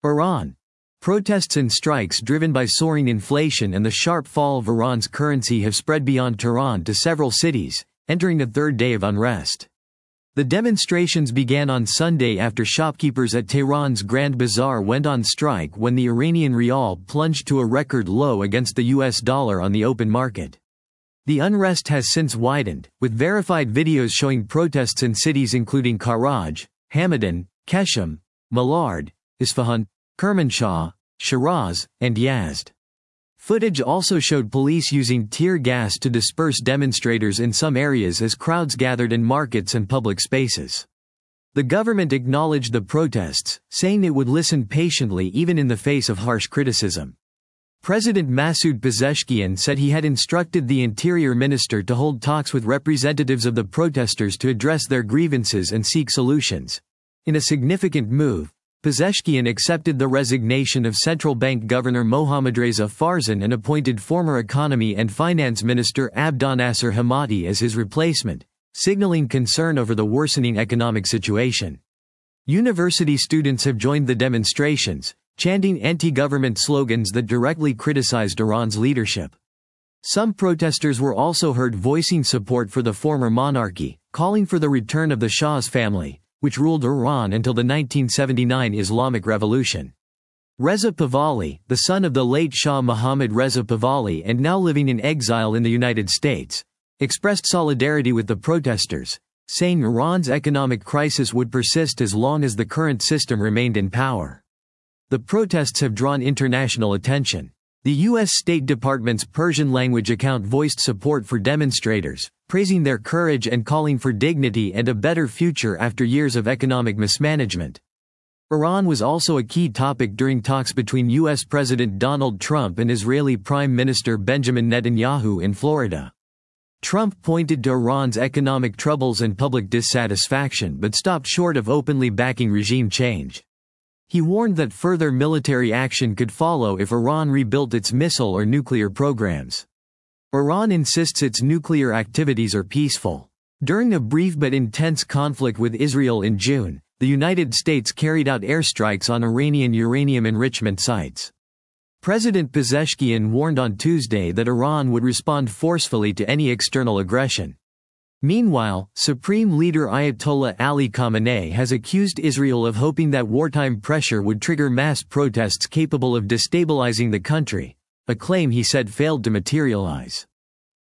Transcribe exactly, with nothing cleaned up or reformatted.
Iran. Protests and strikes driven by soaring inflation and the sharp fall of Iran's currency have spread beyond Tehran to several cities, entering a third day of unrest. The demonstrations began on Sunday after shopkeepers at Tehran's Grand Bazaar went on strike when the Iranian rial plunged to a record low against the U S dollar on the open market. The unrest has since widened, with verified videos showing protests in cities including Karaj, Hamadan, Keshem, Malard, Isfahan, Kermanshah, Shiraz, and Yazd. Footage also showed police using tear gas to disperse demonstrators in some areas as crowds gathered in markets and public spaces. The government acknowledged the protests, saying it would listen patiently even in the face of harsh criticism. President Masoud Pezeshkian said he had instructed the Interior Minister to hold talks with representatives of the protesters to address their grievances and seek solutions. In a significant move, Pezeshkian accepted the resignation of Central Bank Governor Mohammadreza Farzan and appointed former Economy and Finance Minister Abdonnasser Hamadi as his replacement, signaling concern over the worsening economic situation. University students have joined the demonstrations, chanting anti-government slogans that directly criticized Iran's leadership. Some protesters were also heard voicing support for the former monarchy, calling for the return of the Shah's family, which ruled Iran until the nineteen seventy-nine Islamic Revolution. Reza Pahlavi, the son of the late Shah Mohammad Reza Pahlavi and now living in exile in the United States, expressed solidarity with the protesters, saying Iran's economic crisis would persist as long as the current system remained in power. The protests have drawn international attention. The U S State Department's Persian language account voiced support for demonstrators, praising their courage and calling for dignity and a better future after years of economic mismanagement. Iran was also a key topic during talks between U S President Donald Trump and Israeli Prime Minister Benjamin Netanyahu in Florida. Trump pointed to Iran's economic troubles and public dissatisfaction but stopped short of openly backing regime change. He warned that further military action could follow if Iran rebuilt its missile or nuclear programs. Iran insists its nuclear activities are peaceful. During a brief but intense conflict with Israel in June, the United States carried out airstrikes on Iranian uranium enrichment sites. President Pezeshkian warned on Tuesday that Iran would respond forcefully to any external aggression. Meanwhile, Supreme Leader Ayatollah Ali Khamenei has accused Israel of hoping that wartime pressure would trigger mass protests capable of destabilizing the country, a claim he said failed to materialize.